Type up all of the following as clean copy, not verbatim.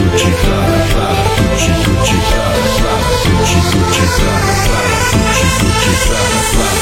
tutti clara, clara, tutti tutti clara, clara, tutti tutti clara, clara, tutti tutti clara, clara.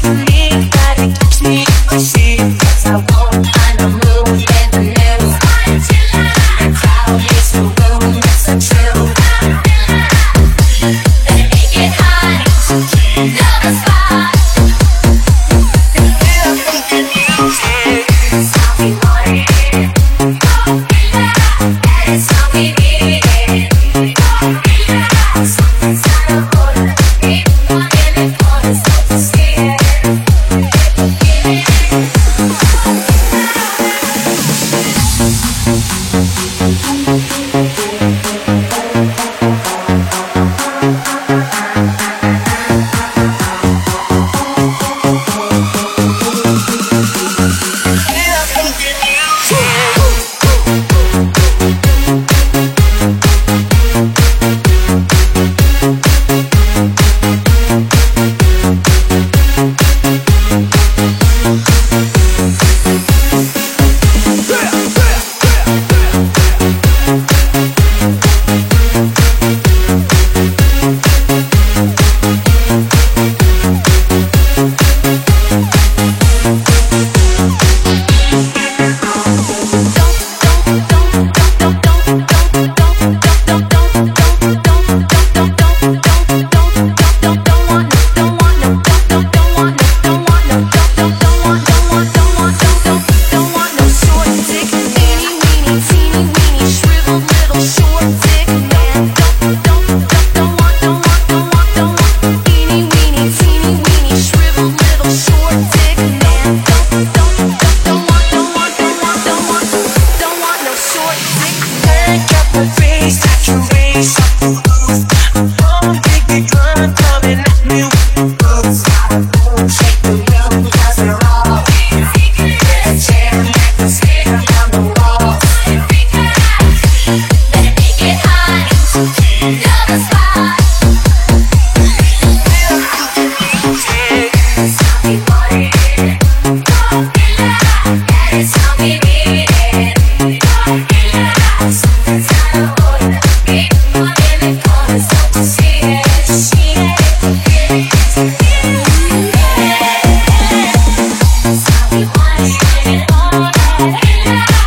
Yeah.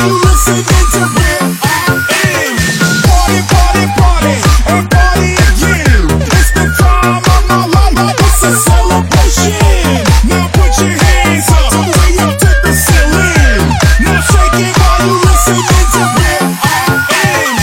you listening to Rip RM. Party, party, party, and party again. It's the time of my life, it's a celebration. Now put your hands up, way up to the ceiling. Now shake it while you listening to Rip RM.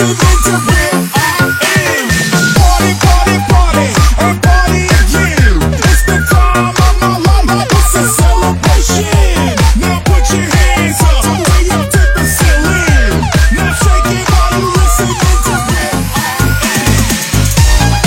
listen into where I am. Party, party, party, and party again. It's the time of my life, it's a celebration. Now put your hands up, way up to the ceiling. Now shake it while you listen into where I am.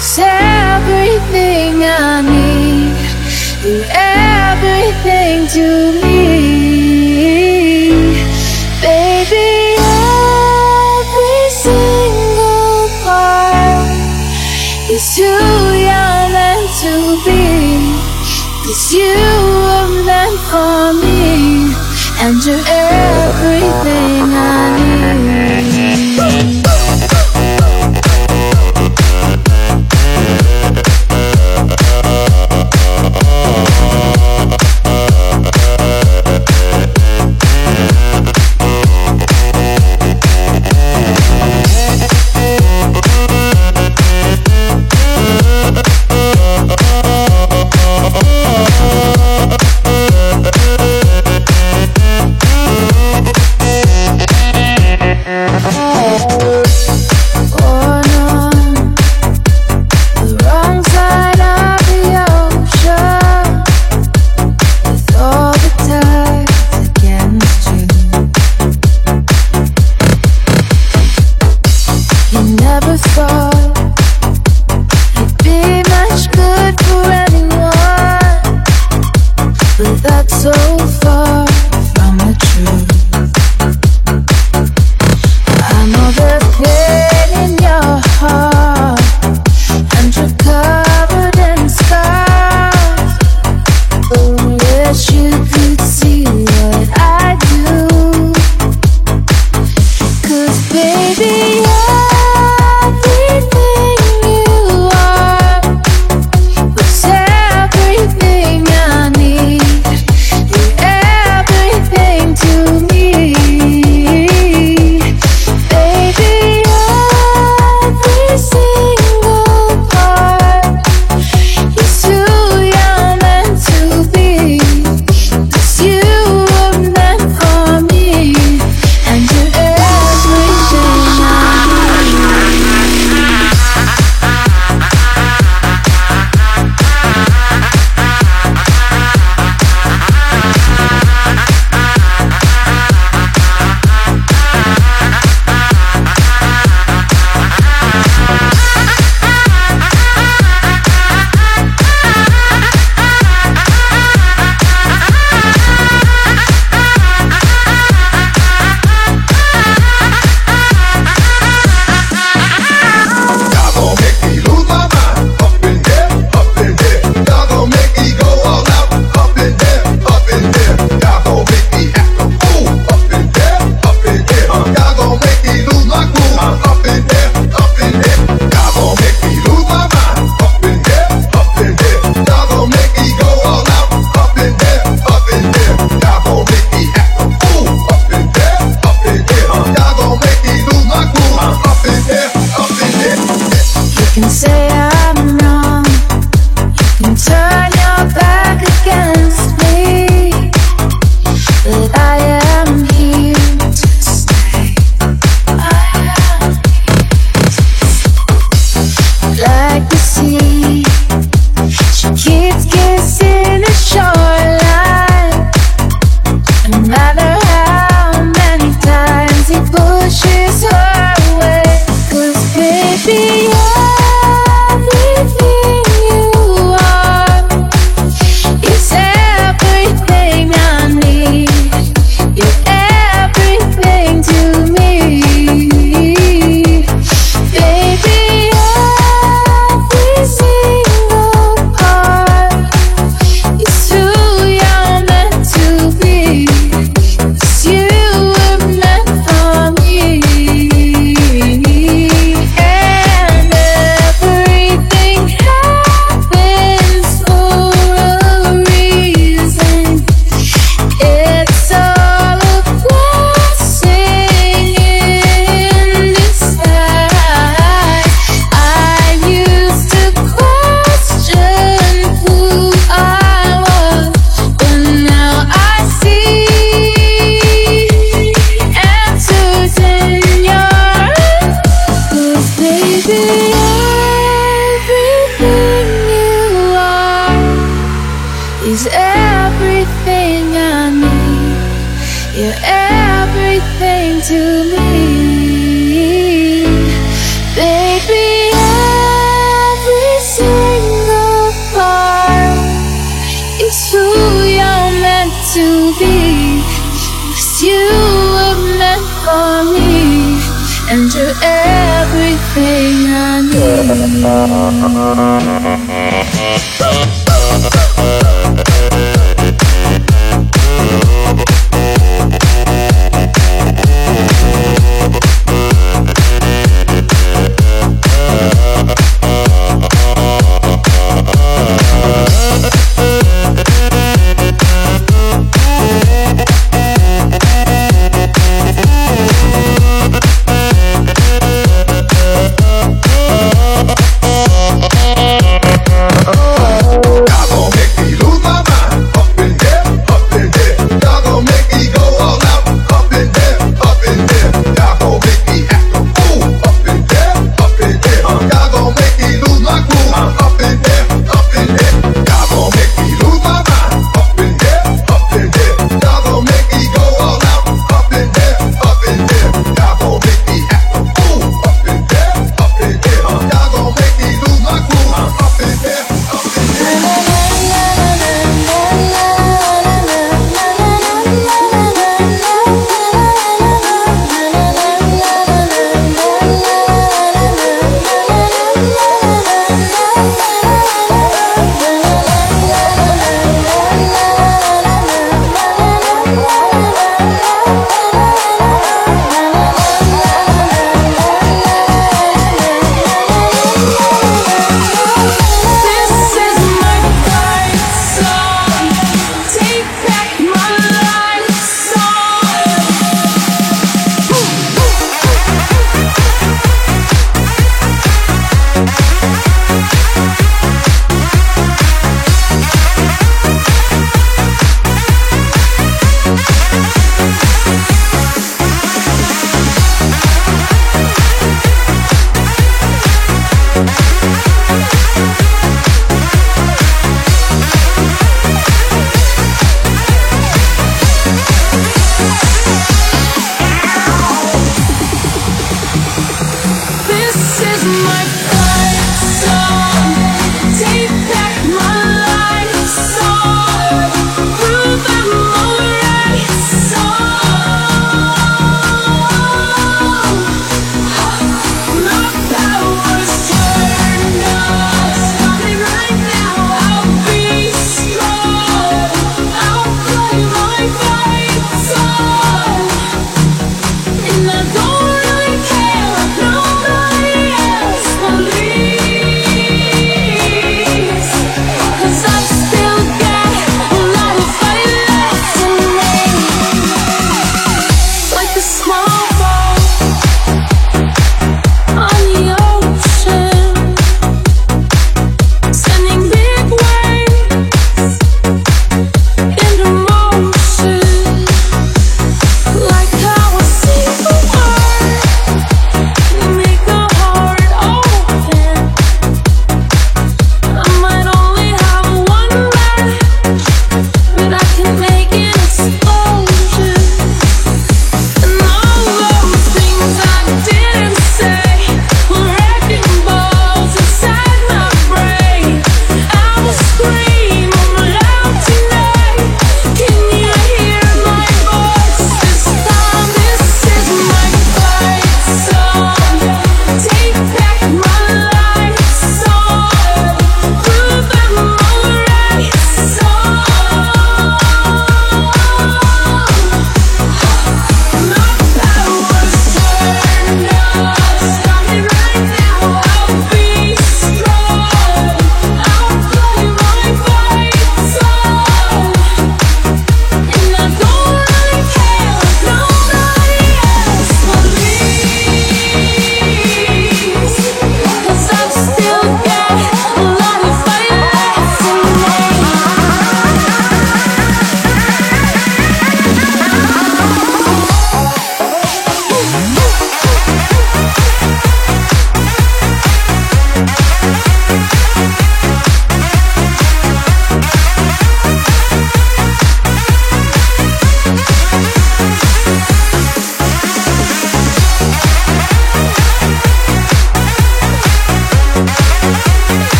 It's everything I need. You're everything to me, baby. Every single part is too young meant to be. 'Cause you were meant for me, and you're everything I need. is everything I need. You're everything to me, baby.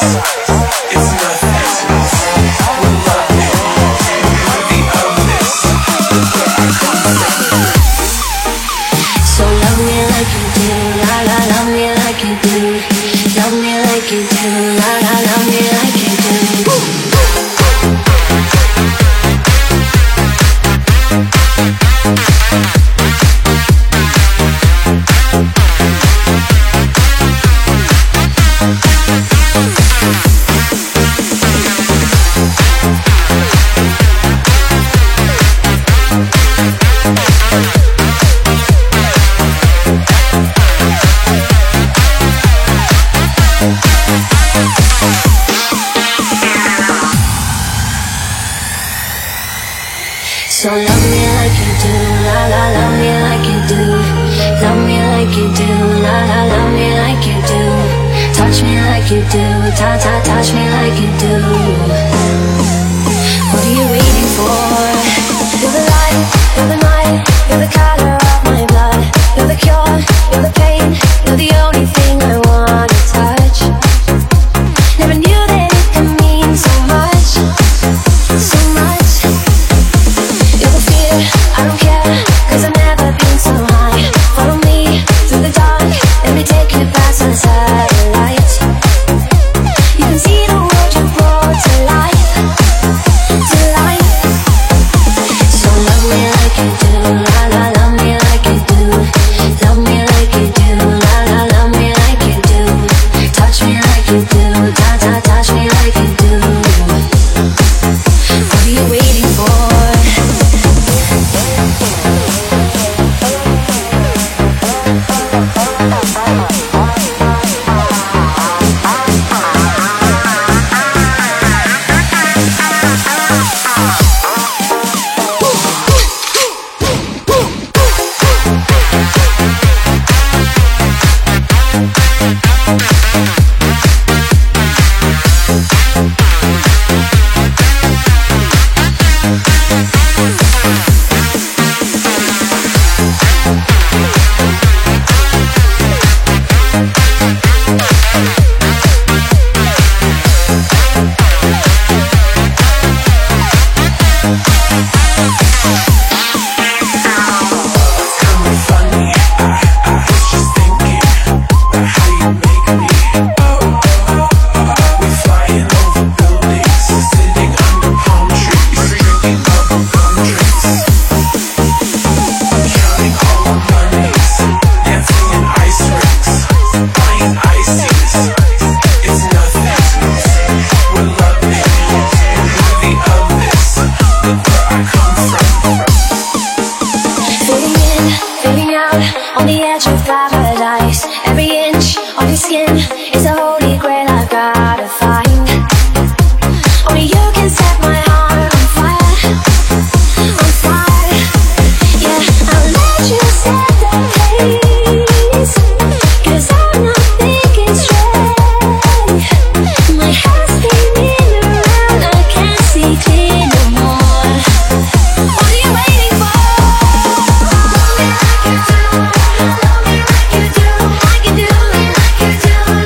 It's nothing. We're loving, worthy of this. Look where I come from. So love me like you do, la la, love me like you do. Love me like you do, la la, love me like you do. So love me like you do, la la, love me like you do. Love me like you do, la la, love me like you do. Touch me like you do, ta ta, touch me like you do. What are you waiting for? You're the light, you're the night, you're the color of my blood. You're the cure, you're the pain, you're the only thing I wanna touch. Never knew that it could mean so much, so much. I don't care, cause I've never been so high. Follow me through the dark, let me take you past the satellite. You can see the world you brought to life, to life. So love me like you do, la la, love me like you do. Love me like you do, la la, love me like you do. Touch me like you do, ta ta, touch me like you do. What are you waiting for? On the edge of paradise, every inch of your skin is a holy grail I've gotta find. Only you can set my heart on fire, on fire. Yeah, I'll let you set the pace, cause I'm not thinking straight. My head's spinning around, I can't see clear no more. What are you waiting for? Love me like you do.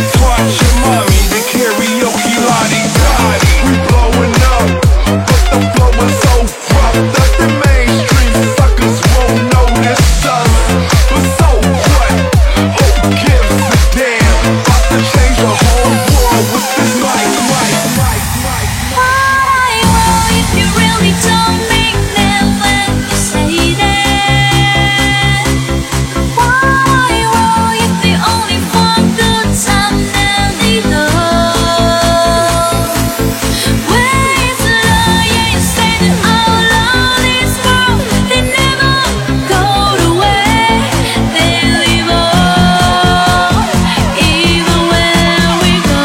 Taught your mommy the karaoke lottie-dottie. We blowing up, but the flow is so rough that the mainstream suckers won't notice us. But so what? Who gives a damn? About to change the whole world with this mic. Why, if you really don't mean it when you say that? Why, if they only want good time now they know? Where is the love? Yeah, you say that all of this world they never go away. They live on, even when we go.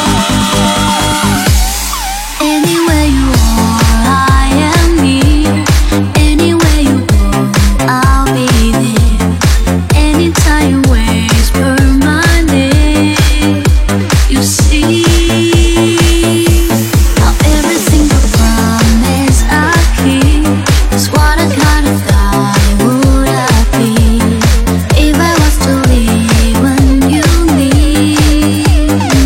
Anywhere you are, I am near. Anywhere you go, I'll be there. Anytime you whisper my name, you see how every single promise I keep is what a kind of guy would I be if I was to leave when you need me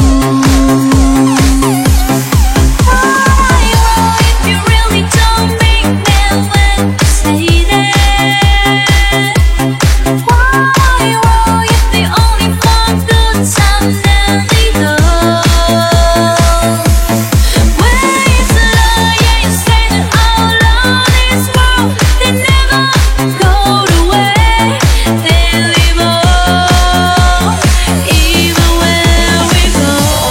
most. Why, if you really don't mean it when you say that? Why, if they only want good time now they know? Where is the love? Yeah, you say that all of this world they never go away. They live on, even when we go.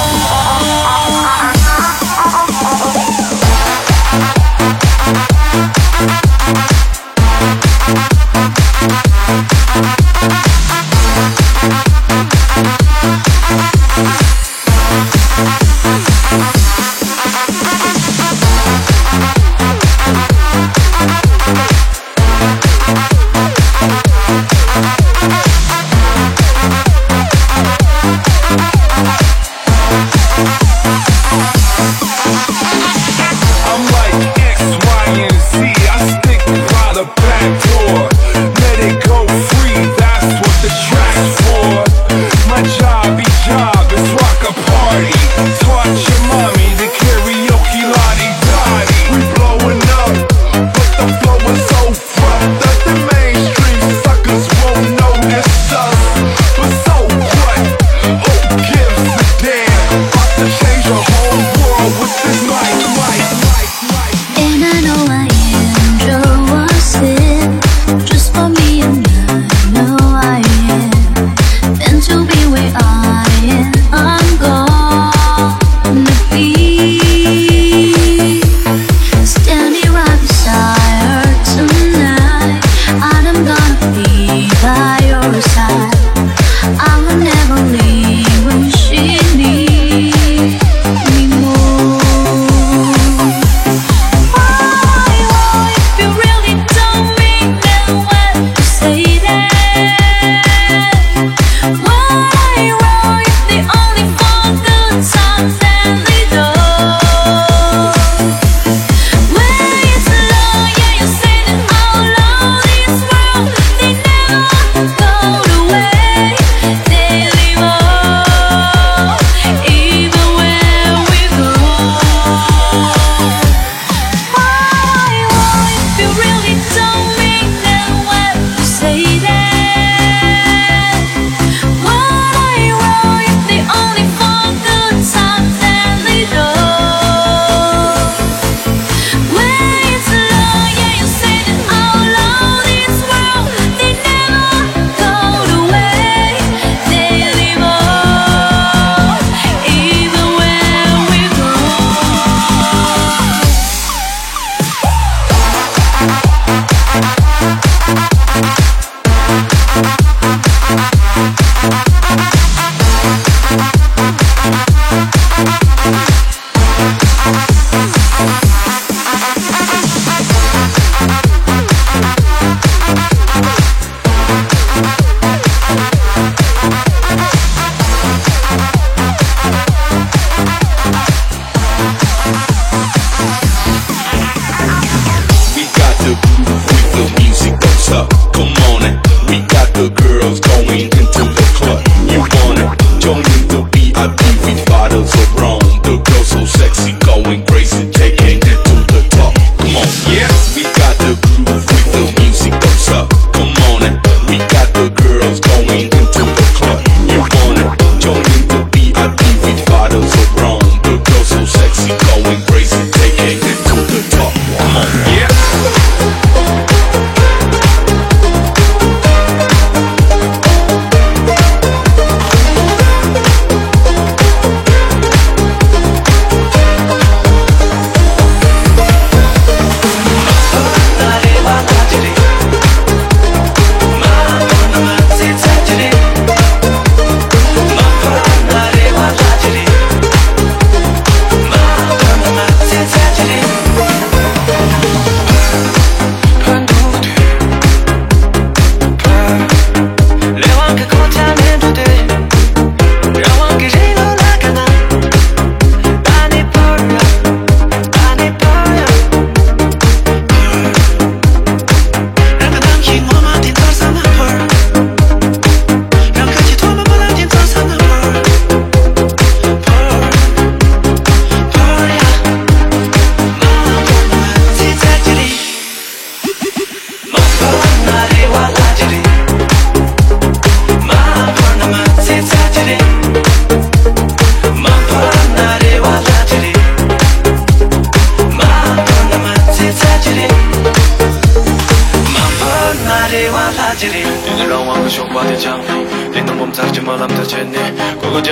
I'm like X, Y, and Z. I stick by the back door. Let it go free, that's what the track's for. My job is rock a party. Taught your mommy the karaoke lottie-dottie. We blowing up, but the flow is so rough that the mainstream suckers won't notice us. But so what? Who gives a damn? About to change the whole world with this mic. And I know I enjoy what's here just for me, and I know I am meant to be where I am. I'm gonna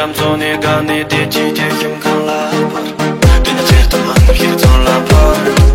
감소니가 네 뒤지게 힘갈라 뒤는 제도만 힘이 돌아버려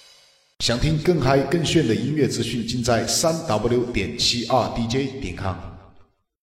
想听更嗨更炫的音乐资讯，尽在3w.72dj.com。